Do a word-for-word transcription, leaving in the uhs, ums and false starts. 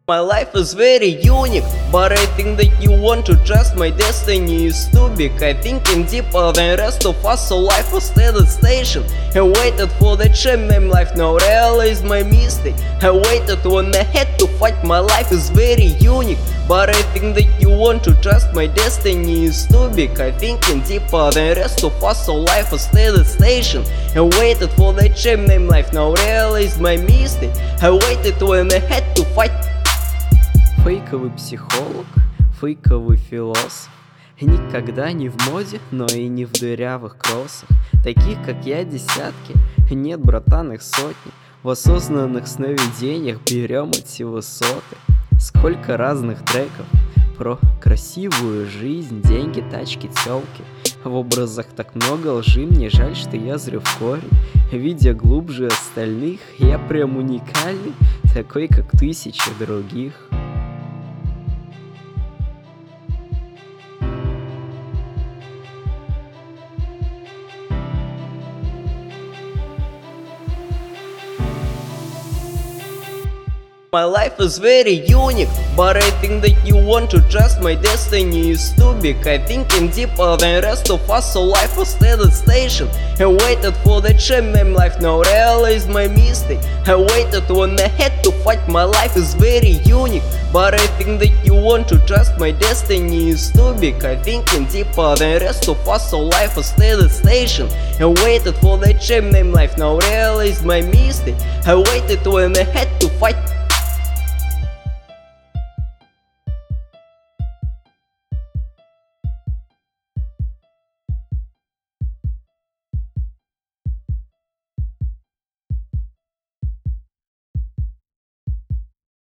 My life is very unique, but I think that you want to trust my destiny is too big. I thinking deeper than rest of us, so life was at the station. I waited for the shame named life, now realize my mistake. I waited when I had to fight, my life is very unique, but I think that you want to trust my destiny is too big. I thinking deeper than rest of us, so life was at the station. I waited for the shame named life, now realize my mistake. I waited when I had to fight. Фейковый психолог, фейковый философ. Никогда не в моде, но и не в дырявых кроссах. Таких, как я, десятки, нет, братан, их сотни. В осознанных сновидениях берем эти высоты. Сколько разных треков про красивую жизнь, деньги, тачки, тёлки. В образах так много лжи, мне жаль, что я зрю в корень. Видя глубже остальных, я прям уникальный, такой, как тысячи других. My life is very unique, but I think that you want to trust my destiny is too big. I thinking deeper than rest of us, so life was at the station. I waited for the shame named life, now realize my mistake. I waited when I had to fight, my life is very unique, but I think that you want to trust my destiny is too big. I thinking deeper than rest of us, so life was at the station. I waited for the shame named life, now realize my mistake. I waited when I had to fight.